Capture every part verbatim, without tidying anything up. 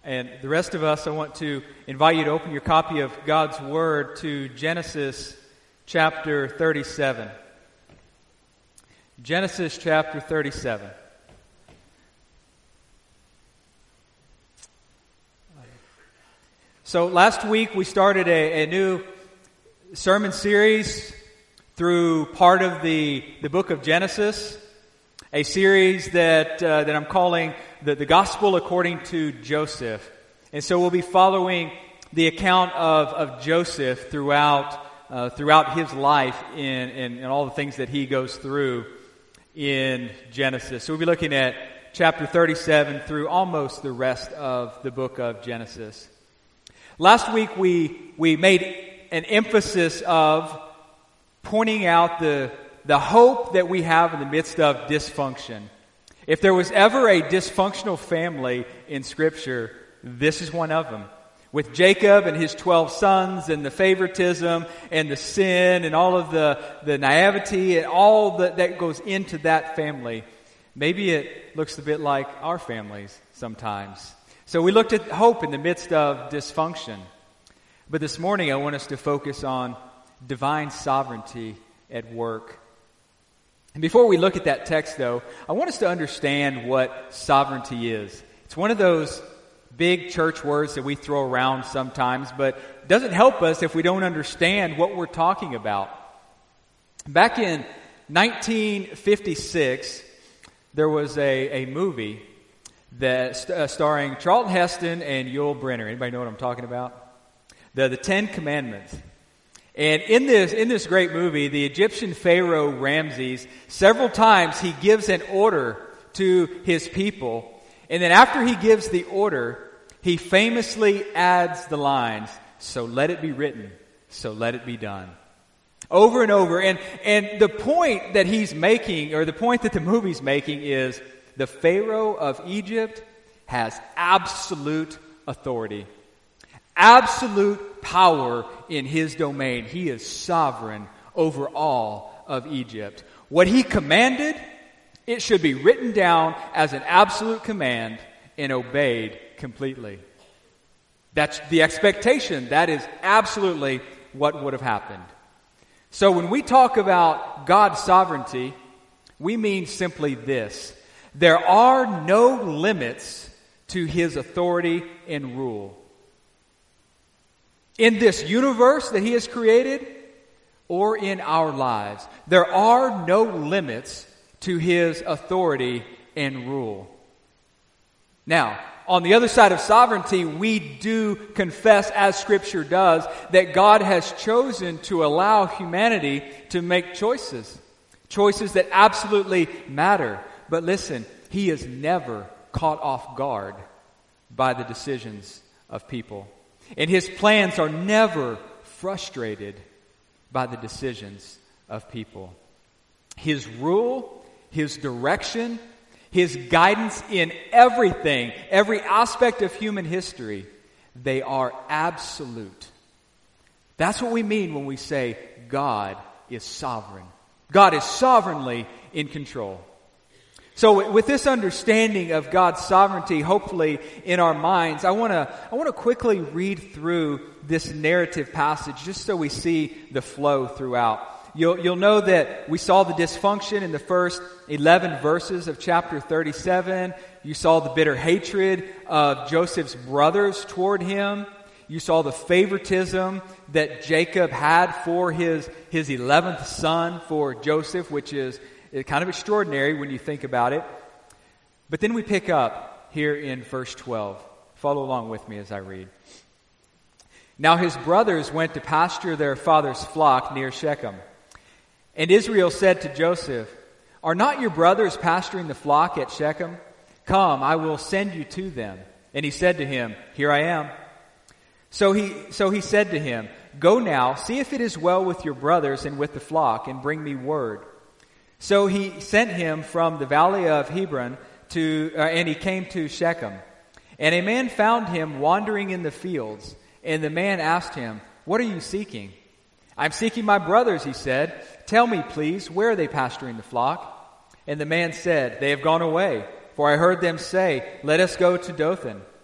And the rest of us, I want to invite you to open your copy of God's Word to Genesis chapter thirty-seven. Genesis chapter thirty-seven. So last week we started a, a new sermon series through part of the, the book of Genesis, a series that uh, that I'm calling the, the Gospel According to Joseph. And so we'll be following the account of, of Joseph throughout uh, throughout his life in, in, in all the things that he goes through in Genesis. So we'll be looking at chapter thirty-seven through almost the rest of the book of Genesis. Last week we we made an emphasis of pointing out the the hope that we have in the midst of dysfunction. If there was ever a dysfunctional family in Scripture, this is one of them. With Jacob and his twelve sons and the favoritism and the sin and all of the, the naivety and all that, that goes into that family, maybe it looks a bit like our families sometimes. So we looked at hope in the midst of dysfunction. But this morning I want us to focus on divine sovereignty at work. And before we look at that text, though, I want us to understand what sovereignty is. It's one of those big church words that we throw around sometimes, but it doesn't help us if we don't understand what we're talking about. Back in nineteen fifty-six, there was a, a movie that uh, starring Charlton Heston and Yul Brynner. Anybody know what I'm talking about? The the Ten Commandments. And in this in this great movie, the Egyptian Pharaoh Ramses, several times he gives an order to his people. And then after he gives the order, he famously adds the lines, "So let it be written, so let it be done." Over and over. And, and the point that he's making, or the point that the movie's making, is the Pharaoh of Egypt has absolute authority. Absolute power in his domain. He is sovereign over all of Egypt. What he commanded, it should be written down as an absolute command and obeyed completely. That's the expectation. That is absolutely what would have happened. So when we talk about God's sovereignty, we mean simply this. There are no limits to his authority and rule. In this universe that he has created, or in our lives, there are no limits to his authority and rule. Now, on the other side of sovereignty, we do confess, as Scripture does, that God has chosen to allow humanity to make choices. Choices that absolutely matter. But listen, he is never caught off guard by the decisions of people. And his plans are never frustrated by the decisions of people. His rule, his direction, his guidance in everything, every aspect of human history, they are absolute. That's what we mean when we say God is sovereign. God is sovereignly in control. So with this understanding of God's sovereignty, hopefully in our minds, I want to I want to quickly read through this narrative passage just so we see the flow throughout. You'll you'll know that we saw the dysfunction in the first eleven verses of chapter thirty-seven. You saw the bitter hatred of Joseph's brothers toward him. You saw the favoritism that Jacob had for his his eleventh son, for Joseph, which is kind of extraordinary when you think about it. But then we pick up here in verse twelve. Follow along with me as I read. Now his brothers went to pasture their father's flock near Shechem. And Israel said to Joseph, "Are not your brothers pasturing the flock at Shechem? Come, I will send you to them." And he said to him, "Here I am." So he, so he said to him, "Go now, see if it is well with your brothers and with the flock, and bring me word." So he sent him from the valley of Hebron to, uh, and he came to Shechem. And a man found him wandering in the fields. And the man asked him, "What are you seeking?" "I'm seeking my brothers," he said. "Tell me, please, where are they pasturing the flock?" And the man said, "They have gone away, for I heard them say, 'Let us go to Dothan.'"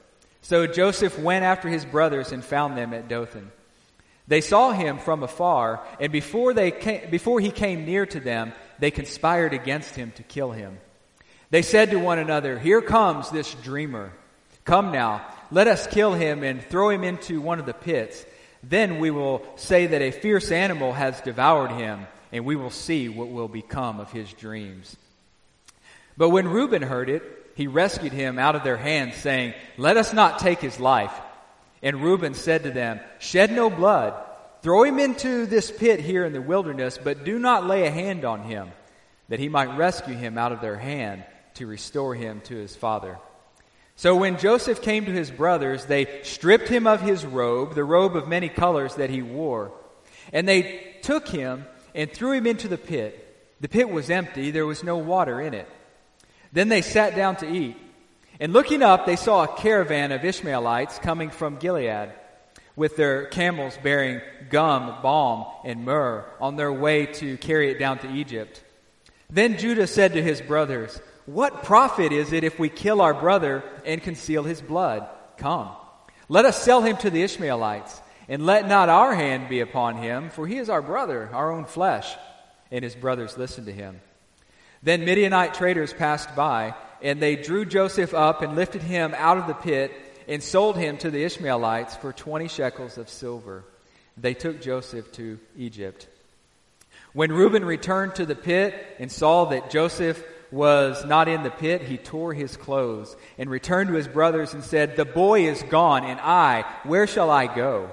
So Joseph went after his brothers and found them at Dothan. They saw him from afar, and before they came, before he came near to them, they conspired against him to kill him. They said to one another, "Here comes this dreamer. Come now, let us kill him and throw him into one of the pits. Then we will say that a fierce animal has devoured him, and we will see what will become of his dreams." But when Reuben heard it, he rescued him out of their hands, saying, "Let us not take his life." And Reuben said to them, "Shed no blood. Throw him into this pit here in the wilderness, but do not lay a hand on him, that he might rescue him out of their hand to restore him to his father." So when Joseph came to his brothers, they stripped him of his robe, the robe of many colors that he wore. And they took him and threw him into the pit. The pit was empty, there was no water in it. Then they sat down to eat. And looking up, they saw a caravan of Ishmaelites coming from Gilead, with their camels bearing gum, balm, and myrrh on their way to carry it down to Egypt. Then Judah said to his brothers, "What profit is it if we kill our brother and conceal his blood? Come, let us sell him to the Ishmaelites, and let not our hand be upon him, for he is our brother, our own flesh." And his brothers listened to him. Then Midianite traders passed by, and they drew Joseph up and lifted him out of the pit and sold him to the Ishmaelites for twenty shekels of silver. They took Joseph to Egypt. When Reuben returned to the pit and saw that Joseph was not in the pit, he tore his clothes and returned to his brothers and said, "The boy is gone, and I, where shall I go?"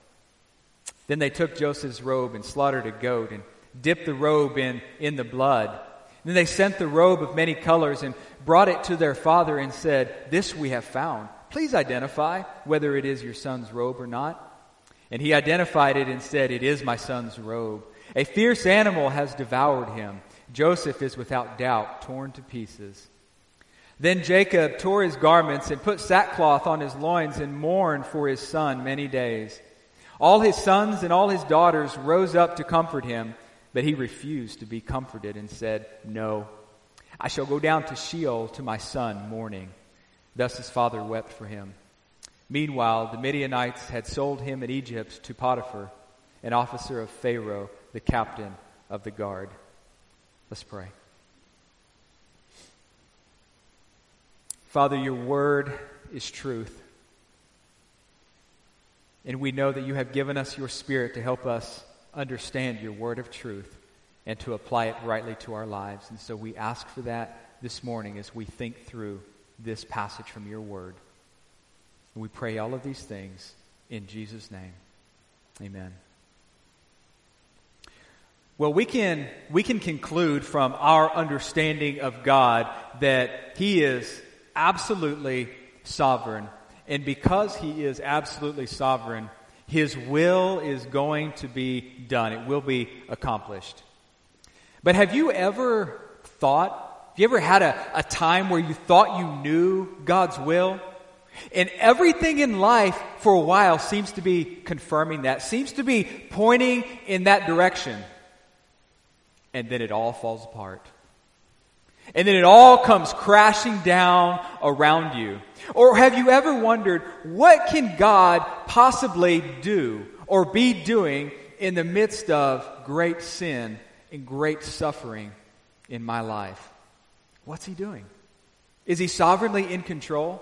Then they took Joseph's robe and slaughtered a goat and dipped the robe in, in the blood. Then they sent the robe of many colors and brought it to their father and said, "This we have found. Please identify whether it is your son's robe or not." And he identified it and said, "It is my son's robe. A fierce animal has devoured him. Joseph is without doubt torn to pieces." Then Jacob tore his garments and put sackcloth on his loins and mourned for his son many days. All his sons and all his daughters rose up to comfort him, but he refused to be comforted and said, "No, I shall go down to Sheol to my son mourning." Thus his father wept for him. Meanwhile, the Midianites had sold him in Egypt to Potiphar, an officer of Pharaoh, the captain of the guard. Let's pray. Father, your word is truth. And we know that you have given us your Spirit to help us understand your word of truth and to apply it rightly to our lives. And so we ask for that this morning as we think through this passage from your word. And we pray all of these things in Jesus' name. Amen. Well, we can we can conclude from our understanding of God that he is absolutely sovereign. And because he is absolutely sovereign, his will is going to be done. It will be accomplished. But have you ever thought, have you ever had a, a time where you thought you knew God's will? And everything in life for a while seems to be confirming that, seems to be pointing in that direction. And then it all falls apart. And then it all comes crashing down around you. Or have you ever wondered, what can God possibly do or be doing in the midst of great sin and great suffering in my life? What's he doing? Is he sovereignly in control?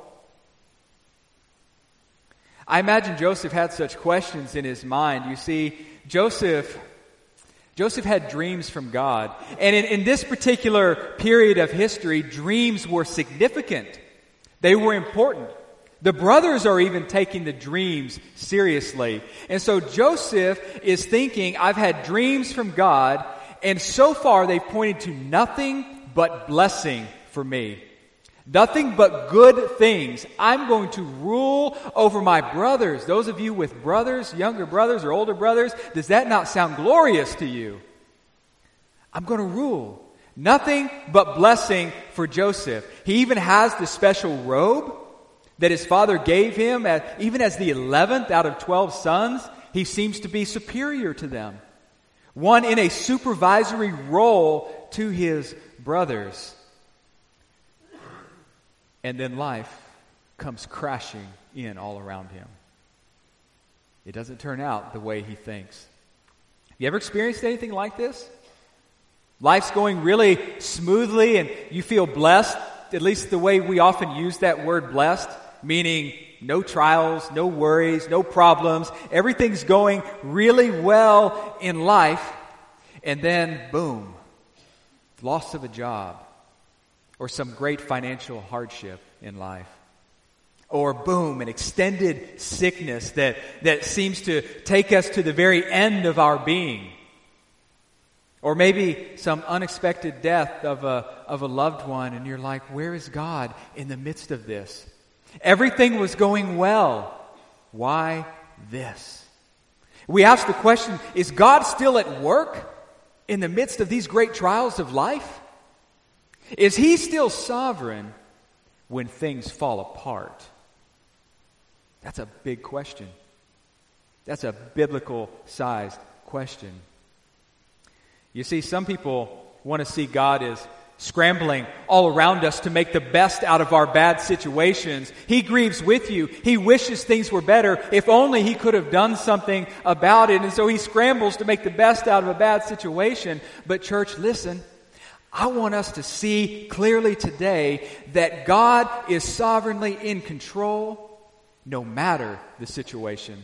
I imagine Joseph had such questions in his mind. You see, Joseph... Joseph had dreams from God. And in, in this particular period of history, dreams were significant. They were important. The brothers are even taking the dreams seriously. And so Joseph is thinking, I've had dreams from God, and so far they've pointed to nothing but blessing for me. Nothing but good things. I'm going to rule over my brothers. Those of you with brothers, younger brothers or older brothers, does that not sound glorious to you? I'm going to rule. Nothing but blessing for Joseph. He even has the special robe that his father gave him. At, even as the eleventh out of twelve sons, he seems to be superior to them. One in a supervisory role to his brothers. And then life comes crashing in all around him. It doesn't turn out the way he thinks. You ever experienced anything like this? Life's going really smoothly and you feel blessed, at least the way we often use that word blessed, meaning no trials, no worries, no problems. Everything's going really well in life. And then, boom, loss of a job or some great financial hardship in life. Or boom, an extended sickness that, that seems to take us to the very end of our being. Or maybe some unexpected death of a, of a loved one, and you're like, where is God in the midst of this? Everything was going well. Why this? We ask the question, is God still at work in the midst of these great trials of life? Is He still sovereign when things fall apart? That's a big question. That's a biblical-sized question. You see, some people want to see God as scrambling all around us to make the best out of our bad situations. He grieves with you. He wishes things were better. If only He could have done something about it. And so He scrambles to make the best out of a bad situation. But church, listen. I want us to see clearly today that God is sovereignly in control no matter the situation.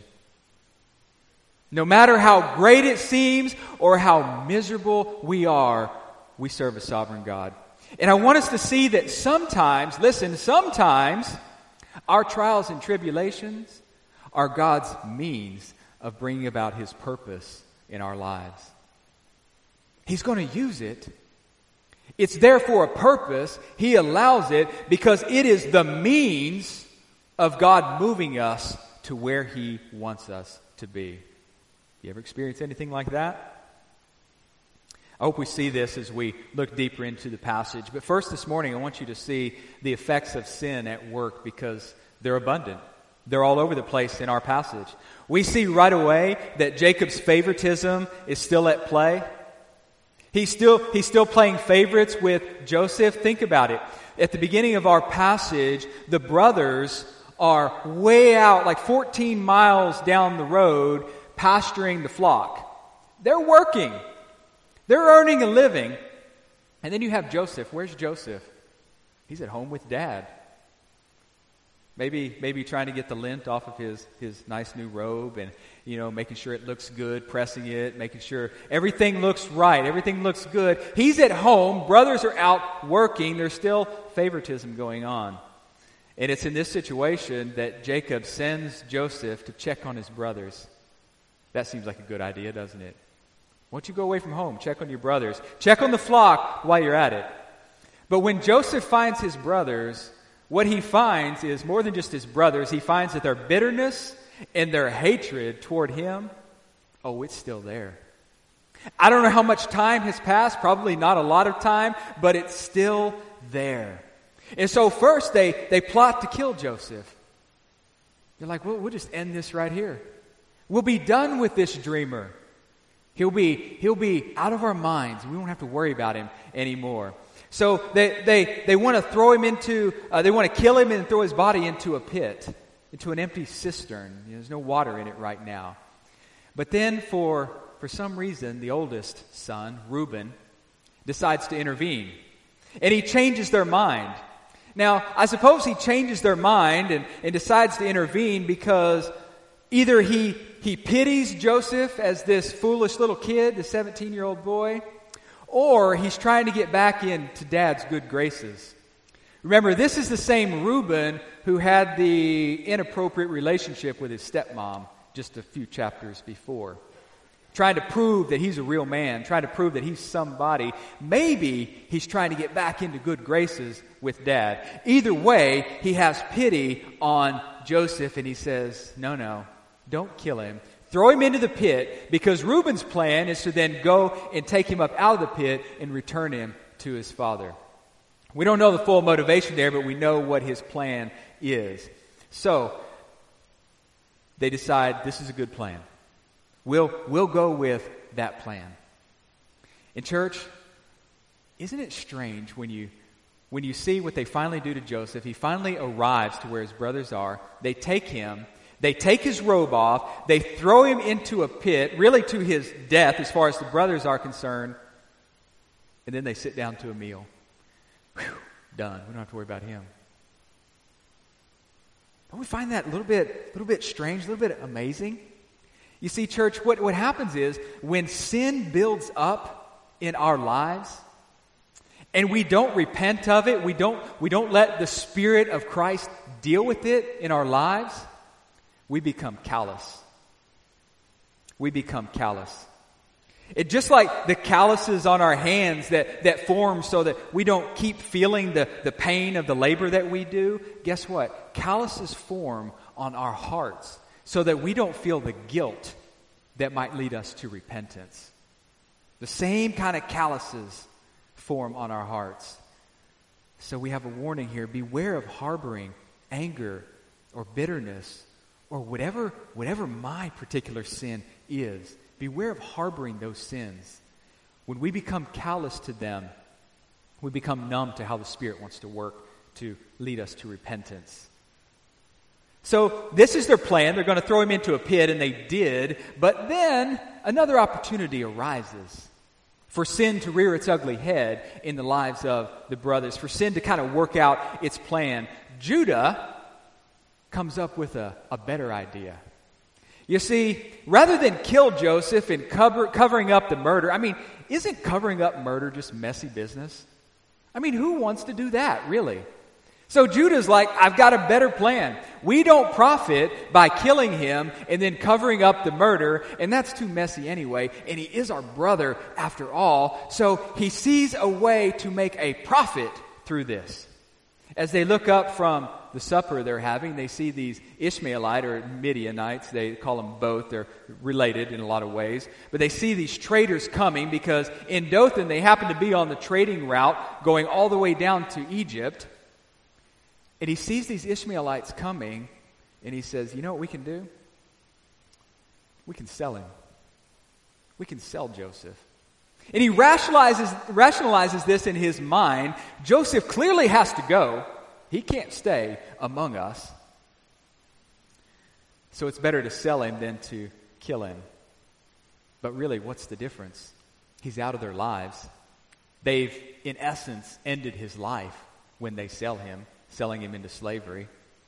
No matter how great it seems or how miserable we are, we serve a sovereign God. And I want us to see that sometimes, listen, sometimes our trials and tribulations are God's means of bringing about His purpose in our lives. He's going to use it. It's there for a purpose. He allows it because it is the means of God moving us to where He wants us to be. You ever experienced anything like that? I hope we see this as we look deeper into the passage. But first this morning, I want you to see the effects of sin at work because they're abundant. They're all over the place in our passage. We see right away that Jacob's favoritism is still at play. He's still, he's still playing favorites with Joseph. Think about it. At the beginning of our passage, the brothers are way out, like fourteen miles down the road, pasturing the flock. They're working. They're earning a living. And then you have Joseph. Where's Joseph? He's at home with Dad. Maybe maybe trying to get the lint off of his, his nice new robe and, you know, making sure it looks good, pressing it, making sure everything looks right, everything looks good. He's at home. Brothers are out working. There's still favoritism going on. And it's in this situation that Jacob sends Joseph to check on his brothers. That seems like a good idea, doesn't it? Why don't you go away from home, check on your brothers, check on the flock while you're at it. But when Joseph finds his brothers, what he finds is more than just his brothers. He finds that their bitterness and their hatred toward him, oh, it's still there. I don't know how much time has passed, probably not a lot of time, but it's still there. And so first they, they plot to kill Joseph. They're like, well, we'll just end this right here. We'll be done with this dreamer. He'll be, he'll be out of our minds. We won't have to worry about him anymore. So they, they, they want to throw him into, uh, they want to kill him and throw his body into a pit, into an empty cistern. You know, there's no water in it right now. But then for, for some reason, the oldest son, Reuben, decides to intervene. And he changes their mind. Now, I suppose he changes their mind and, and decides to intervene because either he, he pities Joseph as this foolish little kid, the seventeen-year-old boy, or he's trying to get back into Dad's good graces. Remember, this is the same Reuben who had the inappropriate relationship with his stepmom just a few chapters before. Trying to prove that he's a real man, trying to prove that he's somebody. Maybe he's trying to get back into good graces with Dad. Either way, he has pity on Joseph and he says, no, no, don't kill him. Throw him into the pit because Reuben's plan is to then go and take him up out of the pit and return him to his father. We don't know the full motivation there, but we know what his plan is. So, they decide this is a good plan. We'll, we'll go with that plan. In church, isn't it strange when you when you see what they finally do to Joseph, he finally arrives to where his brothers are. They take him, they take his robe off, they throw him into a pit, really to his death as far as the brothers are concerned, and then they sit down to a meal. Whew, done. We don't have to worry about him. Don't we find that a little bit, a little bit strange, a little bit amazing? You see, church, what, what happens is when sin builds up in our lives, and we don't repent of it, we don't, we don't let the Spirit of Christ deal with it in our lives, we become callous. We become callous. It just like the calluses on our hands that, that form so that we don't keep feeling the, the pain of the labor that we do. Guess what? Calluses form on our hearts so that we don't feel the guilt that might lead us to repentance. The same kind of calluses form on our hearts. So we have a warning here. Beware of harboring anger or bitterness or whatever, whatever my particular sin is. Beware of harboring those sins. When we become callous to them, we become numb to how the Spirit wants to work to lead us to repentance. So this is their plan. They're going to throw him into a pit, and they did. But then another opportunity arises for sin to rear its ugly head in the lives of the brothers, for sin to kind of work out its plan. Judah comes up with a, a better idea. You see, rather than kill Joseph and cover, covering up the murder, I mean, isn't covering up murder just messy business? I mean, who wants to do that, really? So Judah's like, I've got a better plan. We don't profit by killing him and then covering up the murder, and that's too messy anyway, and he is our brother after all. So he sees a way to make a profit through this. As they look up from the supper they're having, they see these Ishmaelite or Midianites. They call them both. They're related in a lot of ways. But they see these traders coming because in Dothan they happen to be on the trading route going all the way down to Egypt. And he sees these Ishmaelites coming, and he says, you know what we can do? We can sell him. We can sell Joseph. And he rationalizes, rationalizes this in his mind. Joseph clearly has to go. He can't stay among us. So it's better to sell him than to kill him. But really, what's the difference? He's out of their lives. They've, in essence, ended his life when they sell him, selling him into slavery,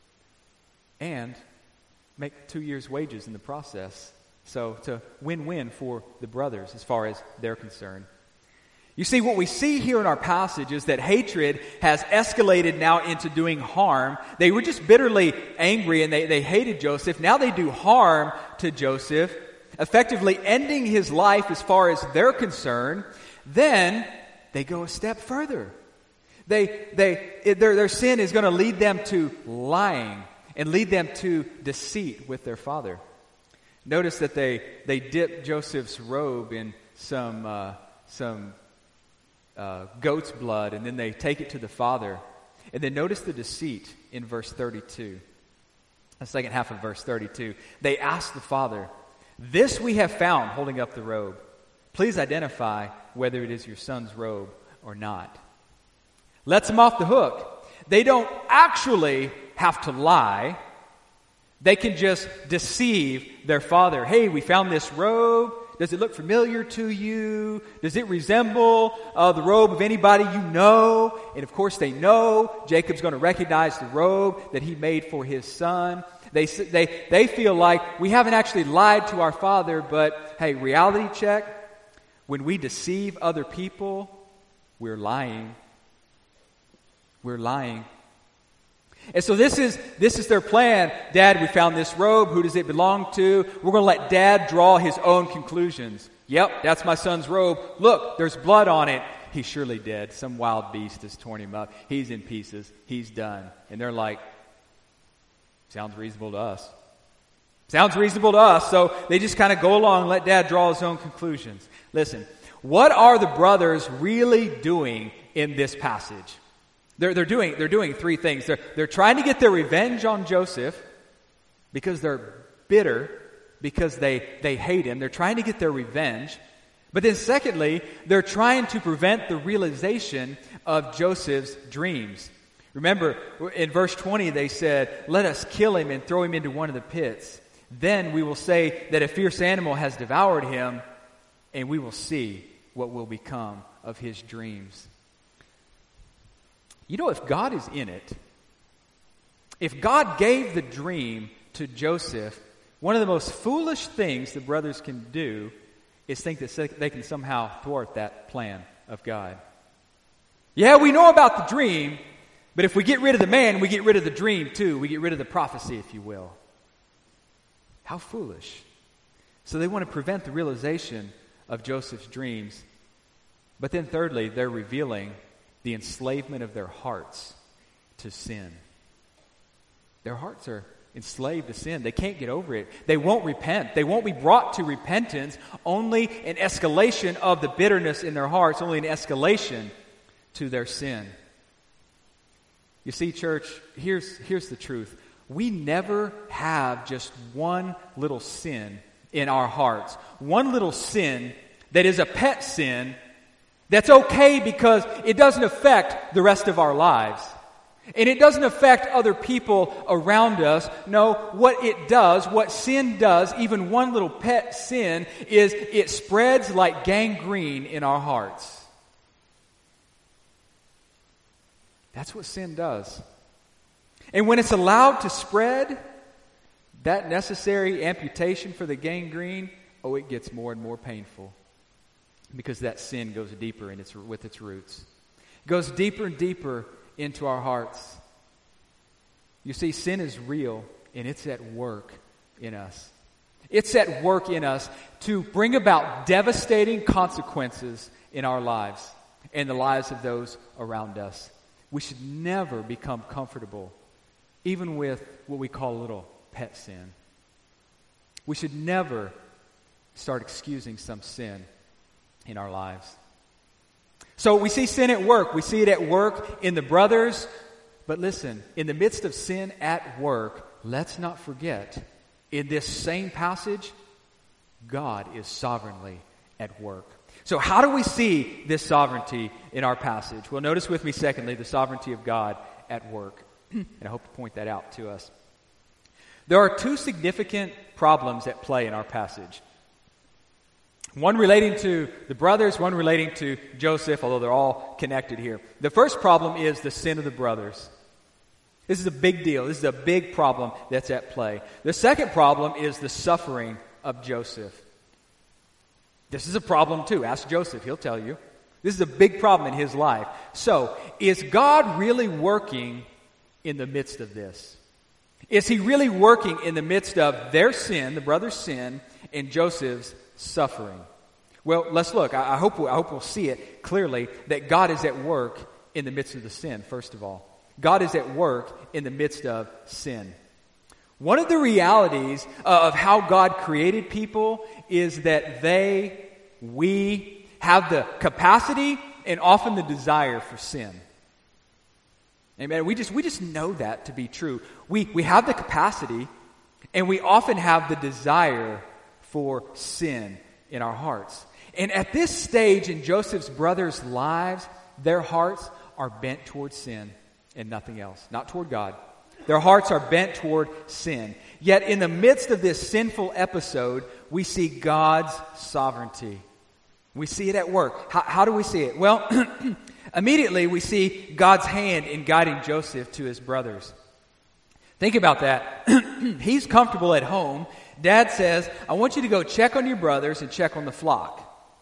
and make two years' wages in the process. So it's a win-win for the brothers as far as they're concerned. You see, what we see here in our passage is that hatred has escalated now into doing harm. They were just bitterly angry and they, they hated Joseph. Now they do harm to Joseph, effectively ending his life as far as they're concerned. Then they go a step further. They, they, their, their sin is going to lead them to lying and lead them to deceit with their father. Notice that they, they dip Joseph's robe in some uh, some uh, goat's blood, and then they take it to the father. And then notice the deceit in verse thirty-two. The second half of verse thirty-two. They ask the father, "This we have found," holding up the robe. "Please identify whether it is your son's robe or not." Lets them off the hook. They don't actually have to lie. They can just deceive their father. Hey, we found this robe. Does it look familiar to you? Does it resemble uh, the robe of anybody you know? And of course they know. Jacob's going to recognize the robe that he made for his son. They, they, they feel like we haven't actually lied to our father, but hey, reality check. When we deceive other people, we're lying. We're lying. And so this is this is their plan. Dad, we found this robe. Who does it belong to? We're going to let Dad draw his own conclusions. Yep, that's my son's robe. Look, there's blood on it. He's surely dead. Some wild beast has torn him up. He's in pieces. He's done. And they're like, sounds reasonable to us. Sounds reasonable to us. So they just kind of go along and let Dad draw his own conclusions. Listen, what are the brothers really doing in this passage? They're, they're doing they're doing three things. They're, they're trying to get their revenge on Joseph because they're bitter, because they, they hate him. They're trying to get their revenge. But then secondly, they're trying to prevent the realization of Joseph's dreams. Remember, in verse twenty, they said, "Let us kill him and throw him into one of the pits. Then we will say that a fierce animal has devoured him, and we will see what will become of his dreams." You know, if God is in it, if God gave the dream to Joseph, one of the most foolish things the brothers can do is think that they can somehow thwart that plan of God. Yeah, we know about the dream, but if we get rid of the man, we get rid of the dream too. We get rid of the prophecy, if you will. How foolish. So they want to prevent the realization of Joseph's dreams. But then thirdly, they're revealing the enslavement of their hearts to sin. Their hearts are enslaved to sin. They can't get over it. They won't repent. They won't be brought to repentance. Only an escalation of the bitterness in their hearts, only an escalation to their sin. You see, church, here's, here's the truth. We never have just one little sin in our hearts. One little sin that is a pet sin that's okay because it doesn't affect the rest of our lives. And it doesn't affect other people around us. No, what it does, what sin does, even one little pet sin, is it spreads like gangrene in our hearts. That's what sin does. And when it's allowed to spread, that necessary amputation for the gangrene, oh, it gets more and more painful. Because that sin goes deeper in its, with its roots. It goes deeper and deeper into our hearts. You see, sin is real, and it's at work in us. It's at work in us to bring about devastating consequences in our lives and the lives of those around us. We should never become comfortable, even with what we call a little pet sin. We should never start excusing some sin in our lives. So we see sin at work. We see it at work in the brothers. But listen, in the midst of sin at work, let's not forget, in this same passage, God is sovereignly at work. So how do we see this sovereignty in our passage? Well, notice with me, secondly, the sovereignty of God at work. And I hope to point that out to us. There are two significant problems at play in our passage. One relating to the brothers, one relating to Joseph, although they're all connected here. The first problem is the sin of the brothers. This is a big deal. This is a big problem that's at play. The second problem is the suffering of Joseph. This is a problem too. Ask Joseph, he'll tell you. This is a big problem in his life. So, is God really working in the midst of this? Is he really working in the midst of their sin, the brothers' sin, and Joseph's suffering? Well, let's look. I, I hope we, I hope we'll see it clearly that God is at work in the midst of the sin, first of all. God is at work in the midst of sin. One of the realities uh, of how God created people is that they, we, have the capacity and often the desire for sin. Amen. We just we just know that to be true. We we have the capacity and we often have the desire for sin in our hearts. And at this stage in Joseph's brothers' lives, their hearts are bent toward sin and nothing else, not toward God. Their hearts are bent toward sin. Yet in the midst of this sinful episode, we see God's sovereignty. We see it at work. How, how do we see it? Well, immediately we see God's hand in guiding Joseph to his brothers. Think about that. He's comfortable at home. Dad says, I want you to go check on your brothers and check on the flock.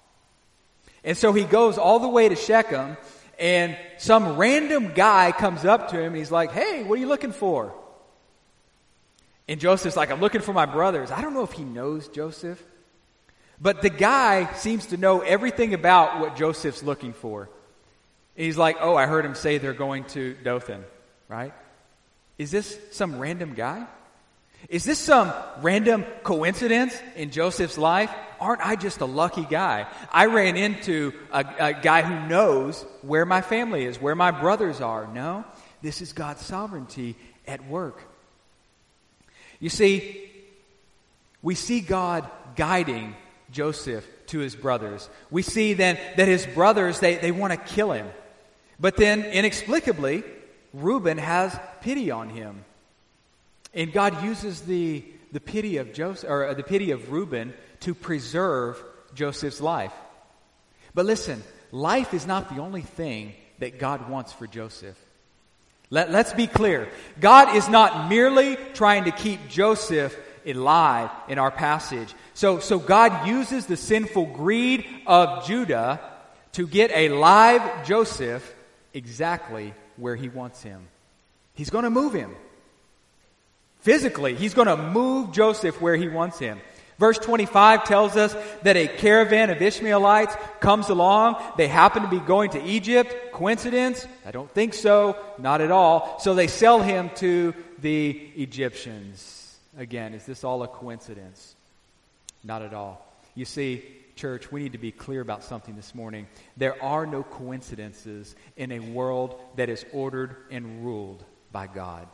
And so he goes all the way to Shechem, and some random guy comes up to him and he's like, hey, what are you looking for? And Joseph's like, I'm looking for my brothers. I don't know if he knows Joseph, but the guy seems to know everything about what Joseph's looking for. And he's like, oh, I heard him say they're going to Dothan, right? Is this some random guy? Is this some random coincidence in Joseph's life? Aren't I just a lucky guy? I ran into a, a guy who knows where my family is, where my brothers are. No, this is God's sovereignty at work. You see, we see God guiding Joseph to his brothers. We see then that his brothers, they, they want to kill him. But then, inexplicably, Reuben has pity on him. And God uses the, the pity of Joseph, or the pity of Reuben to preserve Joseph's life. But listen, life is not the only thing that God wants for Joseph. Let, let's be clear. God is not merely trying to keep Joseph alive in our passage. So, so God uses the sinful greed of Judah to get a live Joseph exactly where he wants him. He's going to move him. Physically, he's going to move Joseph where he wants him. Verse twenty-five tells us that a caravan of Ishmaelites comes along. They happen to be going to Egypt. Coincidence? I don't think so. Not at all. So they sell him to the Egyptians. Again, is this all a coincidence? Not at all. You see, church, we need to be clear about something this morning. There are no coincidences in a world that is ordered and ruled by God.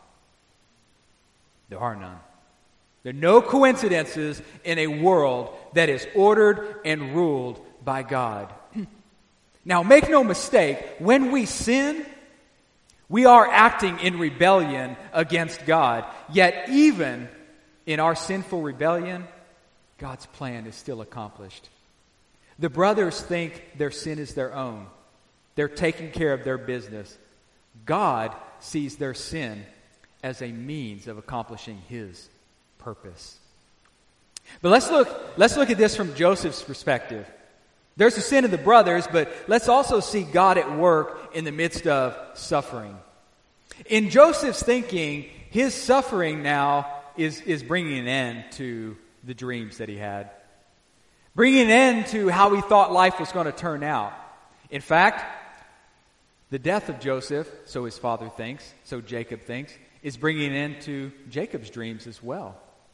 There are none. There are no coincidences in a world that is ordered and ruled by God. Now, make no mistake, when we sin, we are acting in rebellion against God. Yet even in our sinful rebellion, God's plan is still accomplished. The brothers think their sin is their own. They're taking care of their business. God sees their sin as a means of accomplishing His purpose. But let's look, let's look at this from Joseph's perspective. There's the sin of the brothers, but let's also see God at work in the midst of suffering. In Joseph's thinking, his suffering now is, is bringing an end to the dreams that he had. Bringing an end to how he thought life was going to turn out. In fact, the death of Joseph, so his father thinks, so Jacob thinks, is bringing an end to Jacob's dreams as well.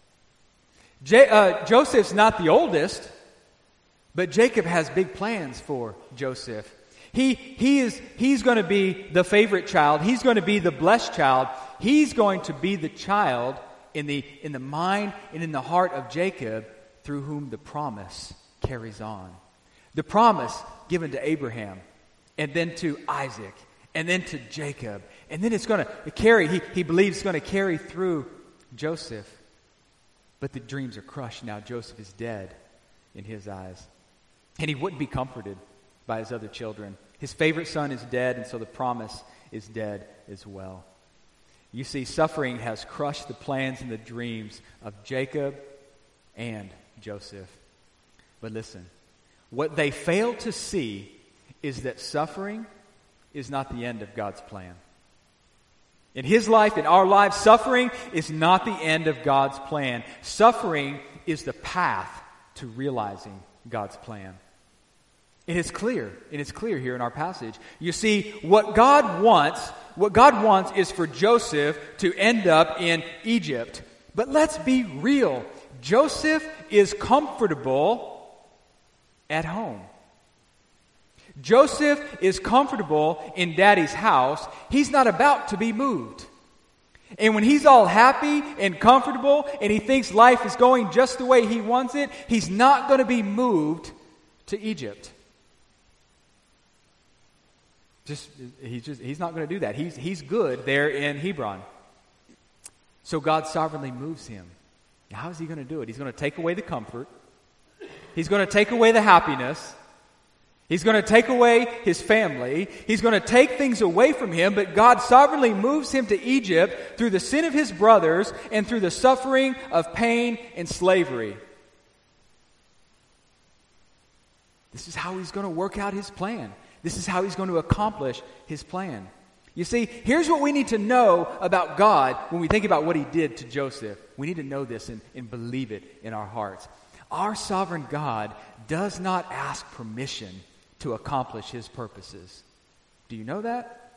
J- uh, Joseph's not the oldest, but Jacob has big plans for Joseph. He, he is, he's going to be the favorite child. He's going to be the blessed child. He's going to be the child in the, in the mind and in the heart of Jacob through whom the promise carries on. The promise given to Abraham and then to Isaac and then to Jacob. And then it's going to carry, he, he believes it's going to carry through Joseph. But the dreams are crushed now. Joseph is dead in his eyes. And he wouldn't be comforted by his other children. His favorite son is dead, and so the promise is dead as well. You see, suffering has crushed the plans and the dreams of Jacob and Joseph. But listen, what they fail to see is that suffering is not the end of God's plan. In his life, in our lives, suffering is not the end of God's plan. Suffering is the path to realizing God's plan. It is clear. It is clear here in our passage. You see, what God wants, what God wants is for Joseph to end up in Egypt. But let's be real. Joseph is comfortable at home. Joseph is comfortable in Daddy's house. He's not about to be moved. And when he's all happy and comfortable and he thinks life is going just the way he wants it, he's not going to be moved to Egypt. Just he's just he's not going to do that. He's he's good there in Hebron. So God sovereignly moves him. Now, how is he going to do it? He's going to take away the comfort. He's going to take away the happiness. He's going to take away his family. He's going to take things away from him, but God sovereignly moves him to Egypt through the sin of his brothers and through the suffering of pain and slavery. This is how he's going to work out his plan. This is how he's going to accomplish his plan. You see, here's what we need to know about God when we think about what he did to Joseph. We need to know this and, and believe it in our hearts. Our sovereign God does not ask permission to accomplish his purposes. Do you know that?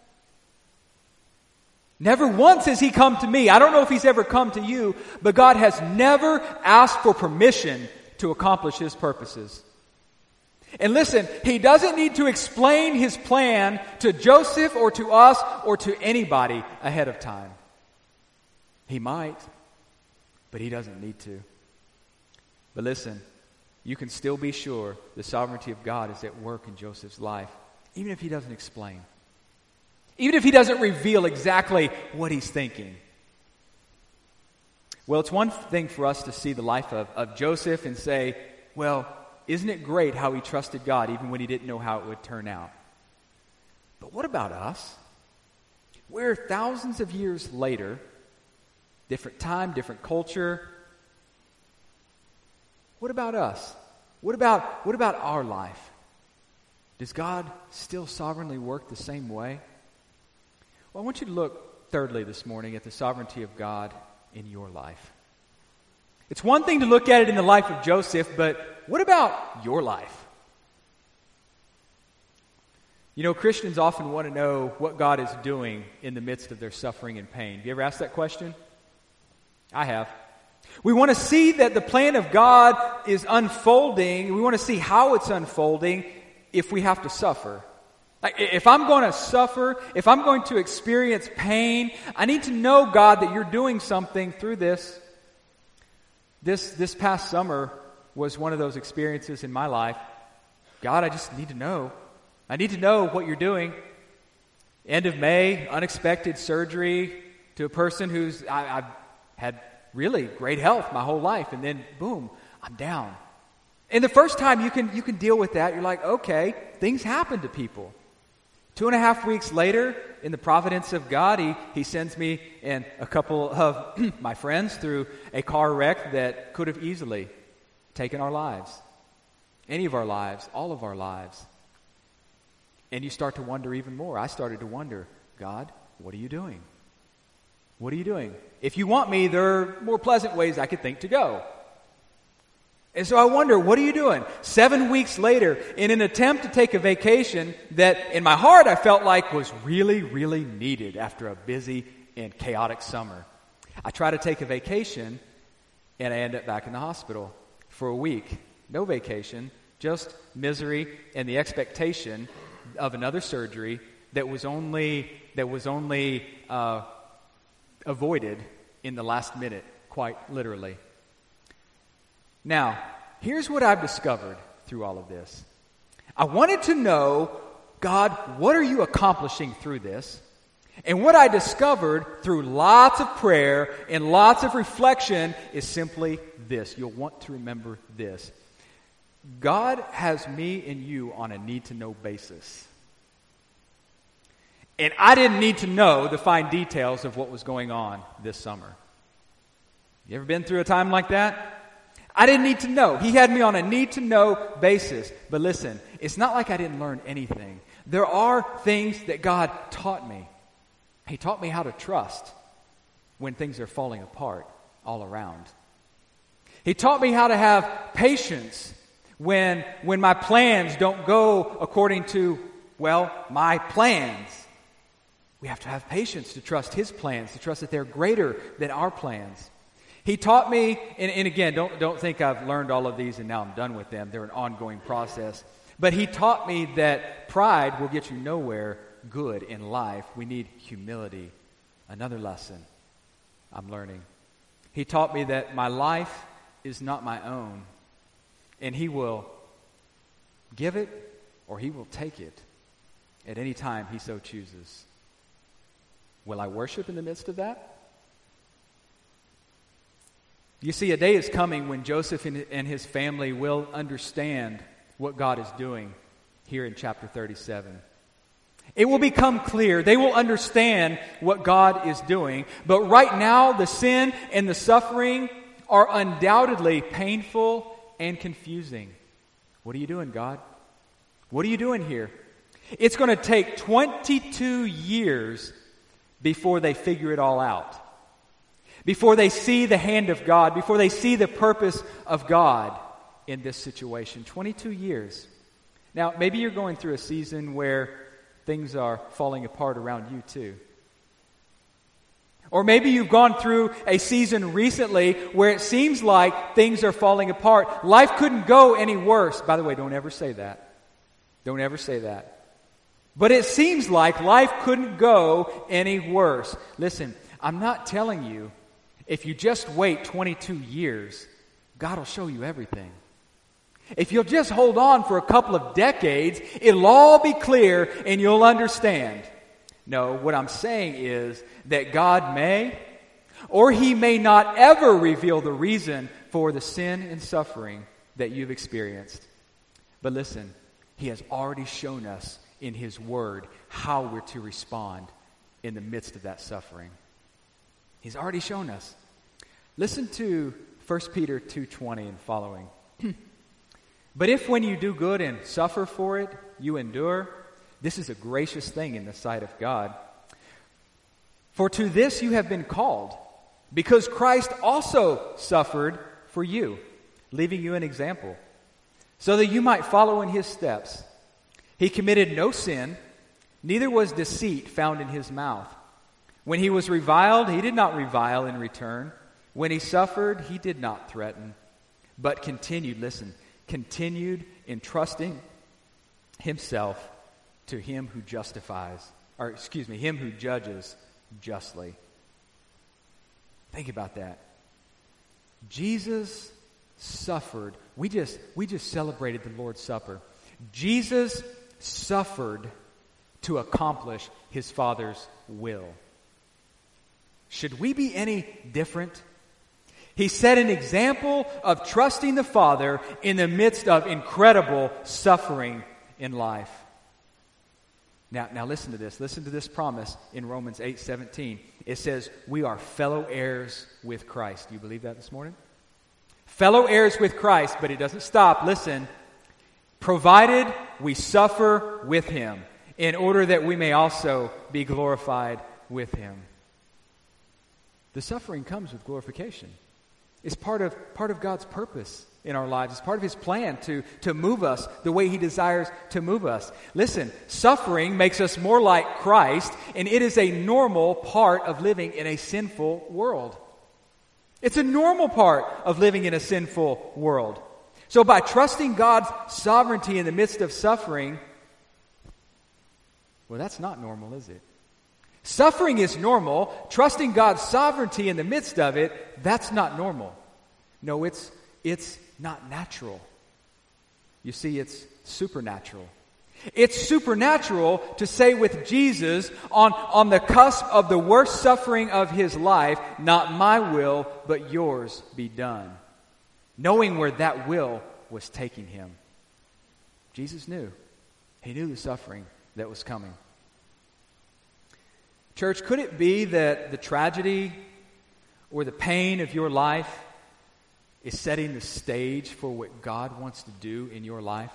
Never once has he come to me. I don't know if he's ever come to you, but God has never asked for permission to accomplish his purposes. And listen, he doesn't need to explain his plan to Joseph or to us or to anybody ahead of time. He might, but he doesn't need to. But listen, you can still be sure the sovereignty of God is at work in Joseph's life, even if he doesn't explain. Even if he doesn't reveal exactly what he's thinking. Well, it's one thing for us to see the life of, of Joseph and say, well, isn't it great how he trusted God even when he didn't know how it would turn out? But what about us? We're thousands of years later, different time, different culture. What about us? What about, what about our life? Does God still sovereignly work the same way? Well, I want you to look thirdly this morning at the sovereignty of God in your life. It's one thing to look at it in the life of Joseph, but what about your life? You know, Christians often want to know what God is doing in the midst of their suffering and pain. Have you ever asked that question? I have. We want to see that the plan of God is unfolding. We want to see how it's unfolding if we have to suffer. Like, if I'm going to suffer, if I'm going to experience pain, I need to know, God, that you're doing something through this. This, this past summer was one of those experiences in my life. God, I just need to know. I need to know what you're doing. End of May, unexpected surgery to a person who's I, I've had really great health my whole life, and then boom, I'm down. And the first time you can you can deal with that, you're like, okay, things happen to people. Two and a half weeks later, in the providence of God, he, he sends me and a couple of my friends through a car wreck that could have easily taken our lives. Any of our lives, all of our lives. And you start to wonder even more. I started to wonder, God, what are you doing? What are you doing? If you want me, there are more pleasant ways I could think to go. And so I wonder, what are you doing? Seven weeks later, in an attempt to take a vacation that in my heart I felt like was really, really needed after a busy and chaotic summer. I try to take a vacation and I end up back in the hospital for a week. No vacation, just misery and the expectation of another surgery that was only that was only uh, avoided in the last minute, quite literally. Now, here's what I've discovered through all of this. I wanted to know, God, what are you accomplishing through this? And what I discovered through lots of prayer and lots of reflection is simply this. You'll want to remember this. God has me and you on a need-to-know basis. And I didn't need to know the fine details of what was going on this summer. You ever been through a time like that? I didn't need to know. He had me on a need-to-know basis. But listen, it's not like I didn't learn anything. There are things that God taught me. He taught me how to trust when things are falling apart all around. He taught me how to have patience when, when my plans don't go according to, well, my plans. We have to have patience to trust His plans, to trust that they're greater than our plans. He taught me, and, and again, don't, don't think I've learned all of these and now I'm done with them. They're an ongoing process. But He taught me that pride will get you nowhere good in life. We need humility. Another lesson I'm learning. He taught me that my life is not my own, and He will give it or He will take it at any time He so chooses. Will I worship in the midst of that? You see, a day is coming when Joseph and his family will understand what God is doing here in chapter thirty-seven. It will become clear. They will understand what God is doing. But right now, the sin and the suffering are undoubtedly painful and confusing. What are you doing, God? What are you doing here? It's going to take twenty-two years before they figure it all out. Before they see the hand of God, before they see the purpose of God in this situation. twenty-two years. Now, maybe you're going through a season where things are falling apart around you too. Or maybe you've gone through a season recently where it seems like things are falling apart. Life couldn't go any worse. By the way, don't ever say that. Don't ever say that. But it seems like life couldn't go any worse. Listen, I'm not telling you if you just wait twenty-two years, God will show you everything. If you'll just hold on for a couple of decades, it'll all be clear and you'll understand. No, what I'm saying is that God may or He may not ever reveal the reason for the sin and suffering that you've experienced. But listen, He has already shown us in His Word how we're to respond in the midst of that suffering. He's already shown us. Listen to First Peter two twenty and following. But if when you do good and suffer for it, you endure, this is a gracious thing in the sight of God. For to this you have been called, because Christ also suffered for you, leaving you an example, so that you might follow in His steps. He committed no sin, neither was deceit found in His mouth. When He was reviled, He did not revile in return. When He suffered, He did not threaten, but continued, listen, continued entrusting Himself to Him who justifies, or excuse me, Him who judges justly. Think about that. Jesus suffered. We just we just celebrated the Lord's Supper. Jesus suffered to accomplish His Father's will. Should we be any different? He set an example of trusting the Father in the midst of incredible suffering in life. Now, now listen to this. Listen to this promise in Romans eight seventeen. It says, we are fellow heirs with Christ. Do you believe that this morning? Fellow heirs with Christ, but it doesn't stop. Listen. Provided we suffer with Him, in order that we may also be glorified with Him. The suffering comes with glorification. It's part of part of God's purpose in our lives. It's part of His plan to, to move us the way He desires to move us. Listen, suffering makes us more like Christ, and it is a normal part of living in a sinful world. It's a normal part of living in a sinful world. So by trusting God's sovereignty in the midst of suffering, well, that's not normal, is it? Suffering is normal. Trusting God's sovereignty in the midst of it, that's not normal. No, it's it's not natural. You see, it's supernatural. It's supernatural to say with Jesus on, on the cusp of the worst suffering of His life, not my will, but yours be done. Knowing where that will was taking Him. Jesus knew. He knew the suffering that was coming. Church, could it be that the tragedy or the pain of your life is setting the stage for what God wants to do in your life?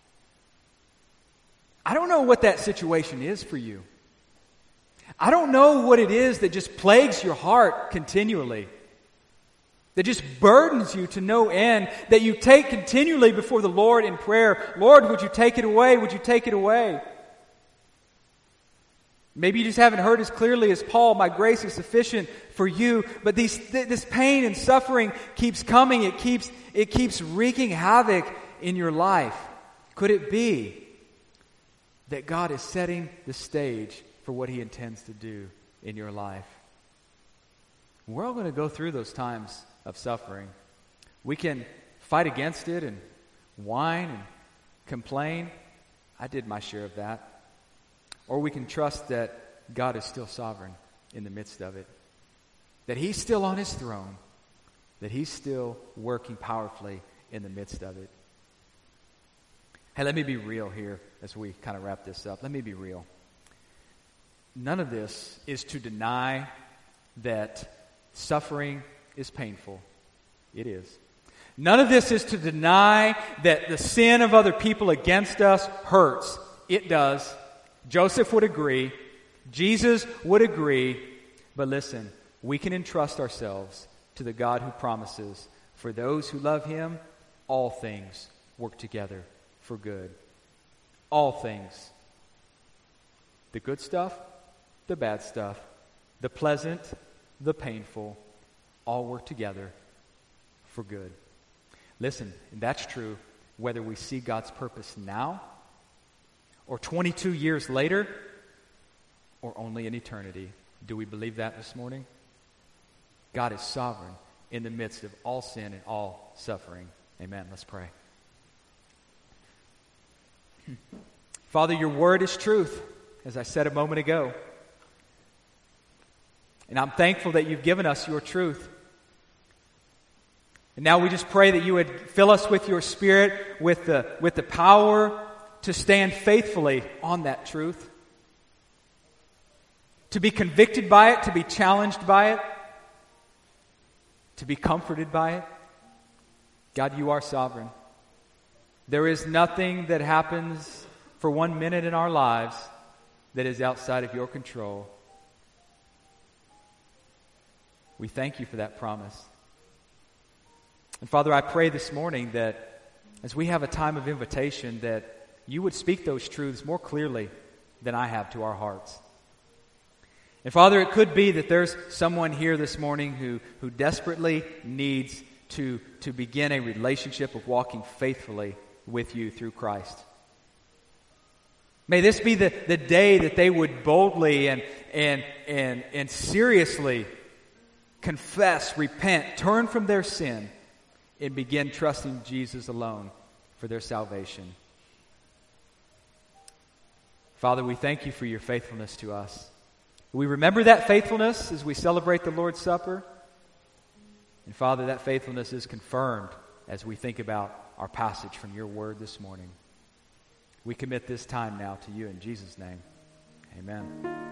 I don't know what that situation is for you. I don't know what it is that just plagues your heart continually, that just burdens you to no end, that you take continually before the Lord in prayer. Lord, would you take it away? Would you take it away? Maybe you just haven't heard as clearly as Paul, my grace is sufficient for you. But these, th- this pain and suffering keeps coming. It keeps, it keeps wreaking havoc in your life. Could it be that God is setting the stage for what He intends to do in your life? We're all going to go through those times of suffering. We can fight against it and whine and complain. I did my share of that. Or we can trust that God is still sovereign in the midst of it. That He's still on His throne. That He's still working powerfully in the midst of it. Hey, let me be real here as we kind of wrap this up. Let me be real. None of this is to deny that suffering is painful. It is. None of this is to deny that the sin of other people against us hurts. It does. Joseph would agree. Jesus would agree. But listen, we can entrust ourselves to the God who promises, for those who love Him, all things work together for good. All things. The good stuff, the bad stuff, the pleasant, the painful, all work together for good. Listen, that's true whether we see God's purpose now, or twenty-two years later, or only in eternity. Do we believe that this morning? God is sovereign in the midst of all sin and all suffering. Amen. Let's pray. Father, your word is truth, as I said a moment ago. And I'm thankful that you've given us your truth. And now we just pray that you would fill us with your Spirit, with the, with the power to stand faithfully on that truth, to be convicted by it, to be challenged by it, to be comforted by it. God, you are sovereign. There is nothing that happens for one minute in our lives that is outside of your control. We thank you for that promise. And Father, I pray this morning that as we have a time of invitation, that you would speak those truths more clearly than I have to our hearts. And Father, it could be that there's someone here this morning who, who desperately needs to, to begin a relationship of walking faithfully with you through Christ. May this be the, the day that they would boldly and, and, and, and seriously confess, repent, turn from their sin, and begin trusting Jesus alone for their salvation. Father, we thank you for your faithfulness to us. We remember that faithfulness as we celebrate the Lord's Supper. And Father, that faithfulness is confirmed as we think about our passage from your word this morning. We commit this time now to you in Jesus' name. Amen.